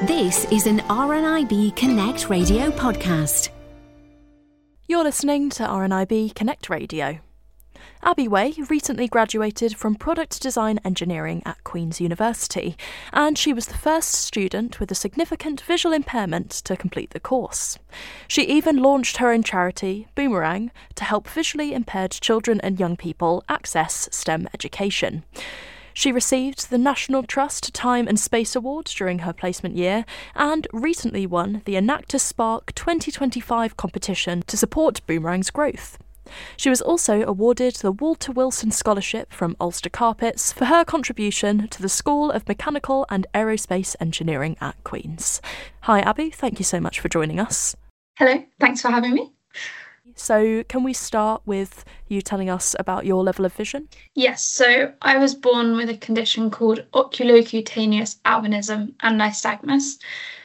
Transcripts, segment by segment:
This is an RNIB Connect Radio podcast. You're listening to RNIB Connect Radio. Abby Way recently graduated from Product Design Engineering at Queen's University, and she was the first student with a significant visual impairment to complete the course. She even launched her own charity, Boomerang, to help visually impaired children and young people access STEM education. She received the National Trust Time and Space Award during her placement year and recently won the Enactus Spark 2025 competition to support Boomerang's growth. She was also awarded the Walter Wilson Scholarship from Ulster Carpets for her contribution to the School of Mechanical and Aerospace Engineering at Queen's. Hi Abby, thank you so much for joining us. Hello, thanks for having me. So can we start with you telling us about your level of vision? Yes, so I was born with a condition called oculocutaneous albinism and nystagmus.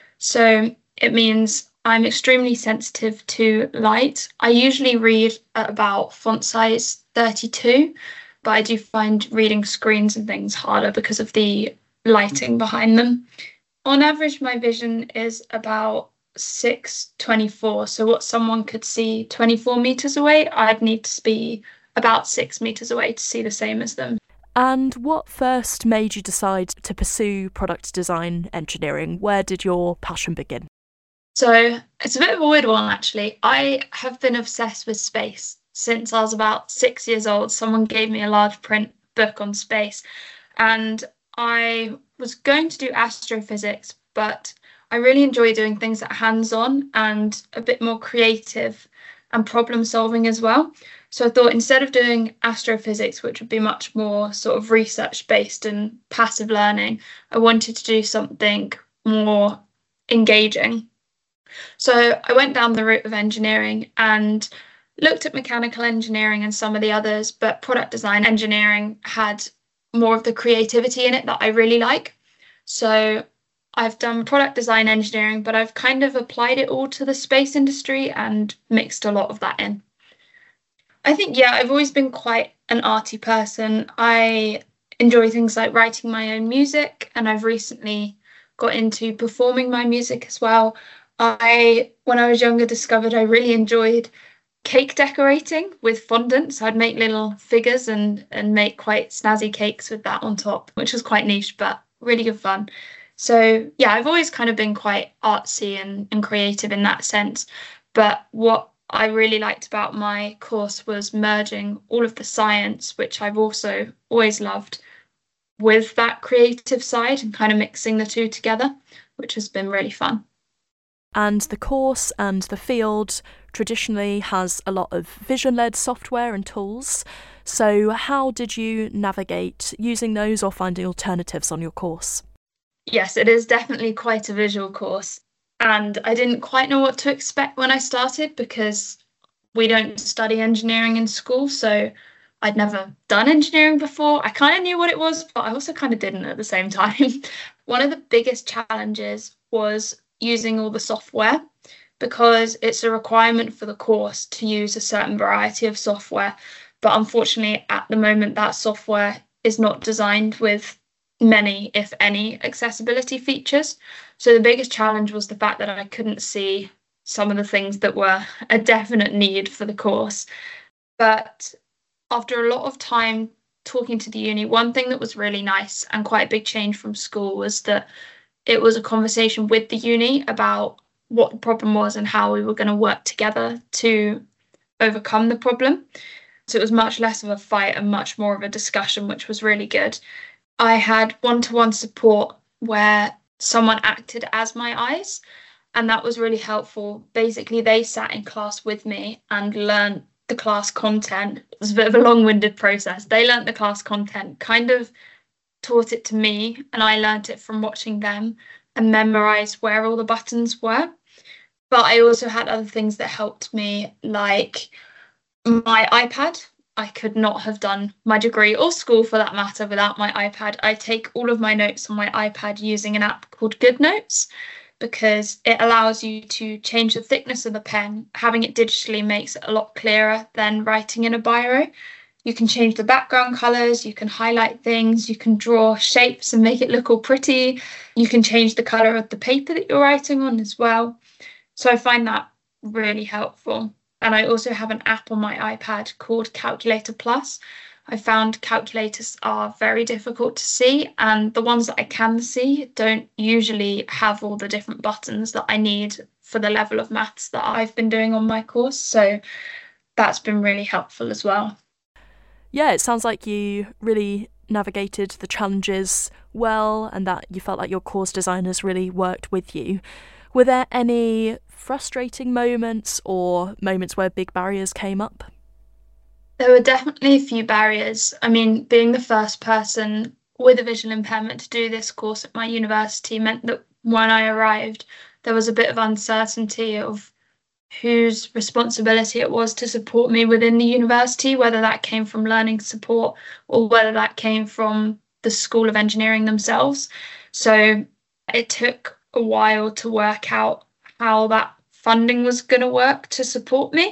So it means I'm extremely sensitive to light. I usually read at about font size 32, but I do find reading screens and things harder because of the lighting behind them. On average, my vision is about 6:24. So what someone could see 24 metres away, I'd need to be about 6 metres away to see the same as them. And what first made you decide to pursue product design engineering? Where did your passion begin? So it's a bit of a weird one, actually. I have been obsessed with space since I was about 6 years old. Someone gave me a large print book on space, and I was going to do astrophysics, but I really enjoy doing things that are hands-on and a bit more creative and problem solving as well. So I thought instead of doing astrophysics, which would be much more sort of research based and passive learning, I wanted to do something more engaging. So I went down the route of engineering and looked at mechanical engineering and some of the others, but product design engineering had more of the creativity in it that I really like. So I've done product design engineering, but I've kind of applied it all to the space industry and mixed a lot of that in. I think, I've always been quite an arty person. I enjoy things like writing my own music, and I've recently got into performing my music as well. When I was younger, discovered I really enjoyed cake decorating with fondant. So I'd make little figures and make quite snazzy cakes with that on top, which was quite niche, but really good fun. So, I've always kind of been quite artsy and creative in that sense. But what I really liked about my course was merging all of the science, which I've also always loved, with that creative side and kind of mixing the two together, which has been really fun. And the course and the field traditionally has a lot of vision-led software and tools. So how did you navigate using those or finding alternatives on your course? Yes, it is definitely quite a visual course. And I didn't quite know what to expect when I started because we don't study engineering in school. So I'd never done engineering before. I kind of knew what it was, but I also kind of didn't at the same time. One of the biggest challenges was using all the software because it's a requirement for the course to use a certain variety of software. But unfortunately, at the moment, that software is not designed with many, if any, accessibility features. So the biggest challenge was the fact that I couldn't see some of the things that were a definite need for the course. But after a lot of time talking to the uni, one thing that was really nice and quite a big change from school was that it was a conversation with the uni about what the problem was and how we were going to work together to overcome the problem. So it was much less of a fight and much more of a discussion, which was really good. I had one-to-one support where someone acted as my eyes, and that was really helpful. Basically, they sat in class with me and learned the class content. It was a bit of a long-winded process. They learnt the class content, kind of taught it to me, and I learnt it from watching them and memorised where all the buttons were. But I also had other things that helped me, like my iPad. I could not have done my degree or school for that matter without my iPad. I take all of my notes on my iPad using an app called GoodNotes because it allows you to change the thickness of the pen. Having it digitally makes it a lot clearer than writing in a biro. You can change the background colours, you can highlight things, you can draw shapes and make it look all pretty. You can change the colour of the paper that you're writing on as well. So I find that really helpful. And I also have an app on my iPad called Calculator Plus. I found calculators are very difficult to see, and the ones that I can see don't usually have all the different buttons that I need for the level of maths that I've been doing on my course. So that's been really helpful as well. Yeah, it sounds like you really navigated the challenges well and that you felt like your course designers really worked with you. Were there any frustrating moments or moments where big barriers came up? There were definitely a few barriers. I mean, being the first person with a visual impairment to do this course at my university meant that when I arrived, there was a bit of uncertainty of whose responsibility it was to support me within the university, whether that came from learning support or whether that came from the School of Engineering themselves. So it took a while to work out how that funding was going to work to support me.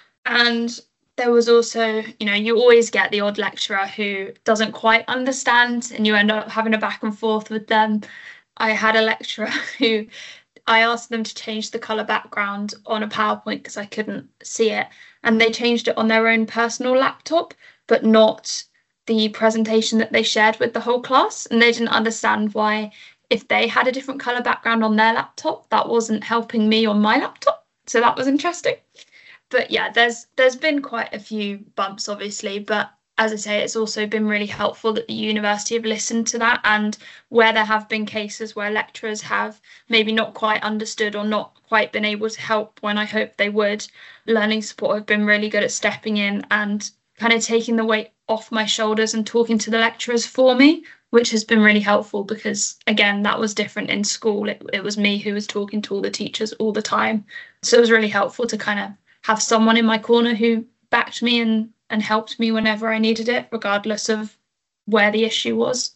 And there was also, you always get the odd lecturer who doesn't quite understand and you end up having a back and forth with them. I had a lecturer who I asked them to change the colour background on a PowerPoint because I couldn't see it. And they changed it on their own personal laptop, but not the presentation that they shared with the whole class. And they didn't understand why, if they had a different colour background on their laptop, that wasn't helping me on my laptop. So that was interesting. But yeah, there's been quite a few bumps, obviously, but as I say, it's also been really helpful that the university have listened to that, and where there have been cases where lecturers have maybe not quite understood or not quite been able to help when I hoped they would, learning support have been really good at stepping in and kind of taking the weight off my shoulders and talking to the lecturers for me, which has been really helpful because, again, that was different in school. It was me who was talking to all the teachers all the time. So it was really helpful to kind of have someone in my corner who backed me and helped me whenever I needed it, regardless of where the issue was.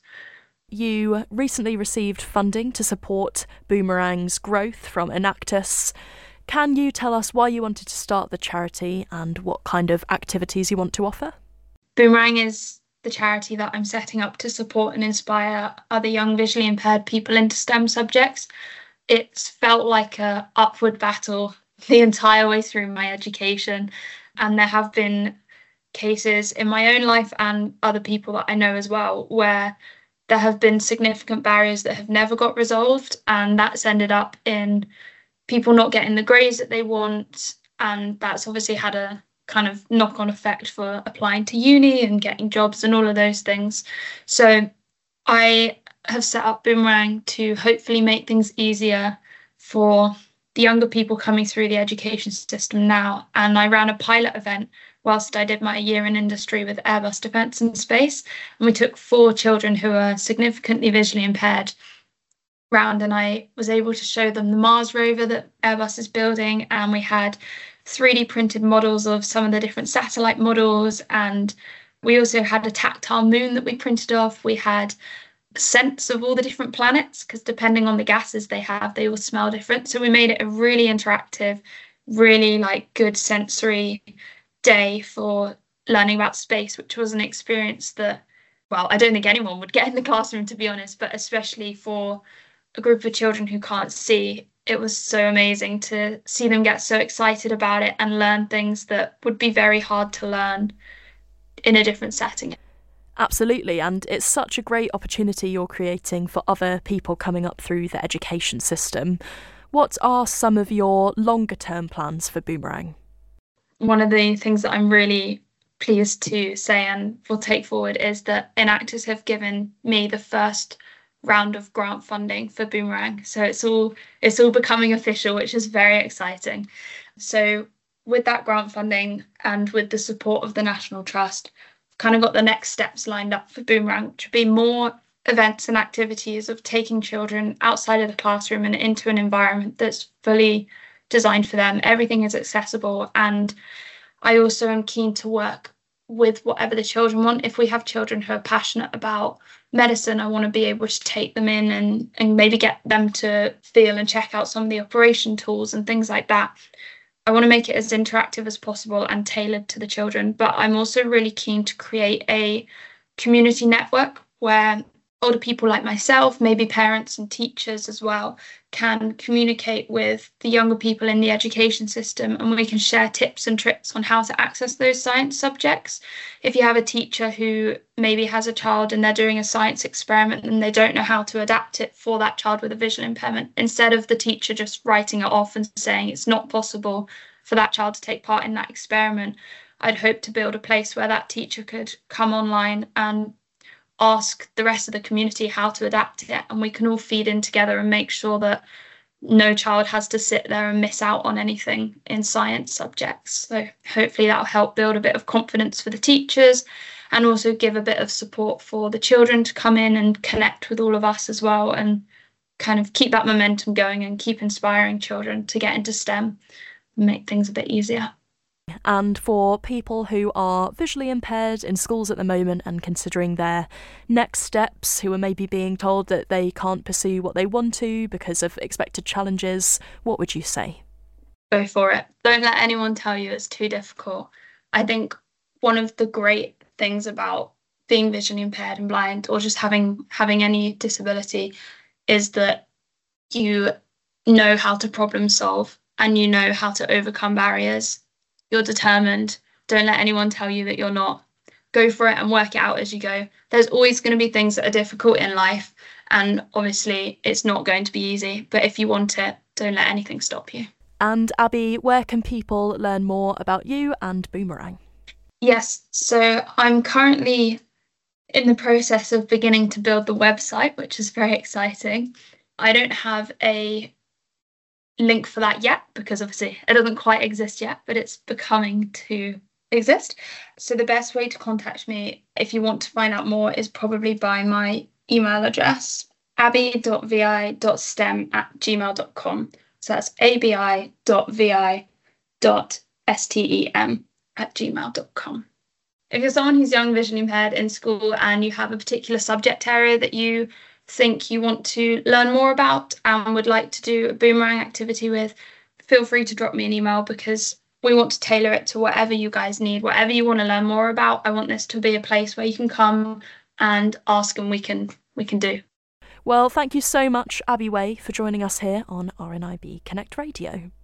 You recently received funding to support Boomerang's growth from Enactus. Can you tell us why you wanted to start the charity and what kind of activities you want to offer? Boomerang is the charity that I'm setting up to support and inspire other young visually impaired people into STEM subjects. It's felt like an upward battle the entire way through my education, and there have been cases in my own life and other people that I know as well where there have been significant barriers that have never got resolved, and that's ended up in people not getting the grades that they want, and that's obviously had a kind of knock-on effect for applying to uni and getting jobs and all of those things. So I have set up Boomerang to hopefully make things easier for the younger people coming through the education system now. And I ran a pilot event whilst I did my year in industry with Airbus Defence and Space. And we took 4 children who are significantly visually impaired round, and I was able to show them the Mars rover that Airbus is building. And we had 3D printed models of some of the different satellite models. And we also had a tactile moon that we printed off. We had scents of all the different planets, because depending on the gases they have, they all smell different. So we made it a really interactive, really good sensory day for learning about space, which was an experience that, well, I don't think anyone would get in the classroom, to be honest, but especially for a group of children who can't see, it was so amazing to see them get so excited about it and learn things that would be very hard to learn in a different setting. Absolutely, and it's such a great opportunity you're creating for other people coming up through the education system. What are some of your longer term plans for Boomerang? One of the things that I'm really pleased to say and will take forward is that Enactus have given me the first round of grant funding for Boomerang. So it's all becoming official, which is very exciting. So with that grant funding and with the support of the National Trust, kind of got the next steps lined up for Boomerang, which would be more events and activities of taking children outside of the classroom and into an environment that's fully designed for them. Everything is accessible, and I also am keen to work with whatever the children want. If we have children who are passionate about medicine, I want to be able to take them in and maybe get them to feel and check out some of the operation tools and things like that. I want to make it as interactive as possible and tailored to the children. But I'm also really keen to create a community network where older people like myself, maybe parents and teachers as well, can communicate with the younger people in the education system, and we can share tips and tricks on how to access those science subjects. If you have a teacher who maybe has a child and they're doing a science experiment and they don't know how to adapt it for that child with a visual impairment, instead of the teacher just writing it off and saying it's not possible for that child to take part in that experiment, I'd hope to build a place where that teacher could come online and ask the rest of the community how to adapt it, and we can all feed in together and make sure that no child has to sit there and miss out on anything in science subjects. So hopefully that'll help build a bit of confidence for the teachers and also give a bit of support for the children to come in and connect with all of us as well, and kind of keep that momentum going and keep inspiring children to get into STEM and make things a bit easier. And for people who are visually impaired in schools at the moment and considering their next steps, who are maybe being told that they can't pursue what they want to because of expected challenges, what would you say? Go for it. Don't let anyone tell you it's too difficult. I think one of the great things about being visually impaired and blind, or just having any disability, is that you know how to problem solve and you know how to overcome barriers. You're determined. Don't let anyone tell you that you're not. Go for it and work it out as you go. There's always going to be things that are difficult in life, and obviously it's not going to be easy, but if you want it, don't let anything stop you. And Abby, where can people learn more about you and Boomerang? Yes, so I'm currently in the process of beginning to build the website, which is very exciting. I don't have a link for that yet because obviously it doesn't quite exist yet, but it's becoming to exist. So the best way to contact me if you want to find out more is probably by my email address, abi.vi.stem@gmail.com. So that's abi.vi.stem@gmail.com. If you're someone who's young visually impaired in school and you have a particular subject area that you think you want to learn more about and would like to do a Boomerang activity with, feel free to drop me an email, because we want to tailor it to whatever you guys need, whatever you want to learn more about. I want this to be a place where you can come and ask and we can do. Well, thank you so much, Abby Way, for joining us here on RNIB Connect Radio.